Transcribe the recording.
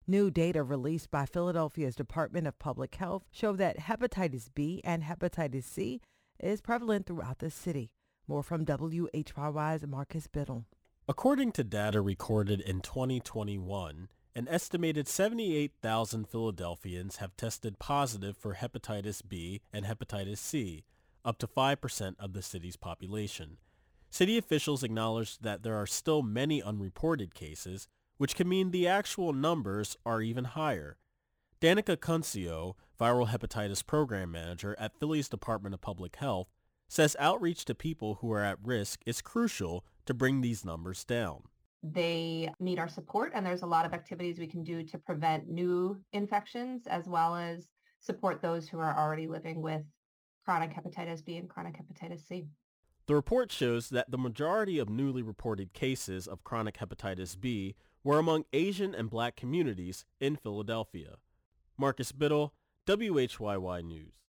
New data released by Philadelphia's Department of Public Health show that hepatitis B and hepatitis C is prevalent throughout the city. More from WHYY's Marcus Biddle. According to data recorded in 2021, an estimated 78,000 Philadelphians have tested positive for hepatitis B and hepatitis C, up to 5% of the city's population. City officials acknowledged that there are still many unreported cases, which can mean the actual numbers are even higher. Danica Cuncio, viral hepatitis program manager at Philly's Department of Public Health, says outreach to people who are at risk is crucial to bring these numbers down. They need our support, and there's a lot of activities we can do to prevent new infections, as well as support those who are already living with chronic hepatitis B and chronic hepatitis C. The report shows that the majority of newly reported cases of chronic hepatitis B were among Asian and Black communities in Philadelphia. Marcus Biddle, WHYY News.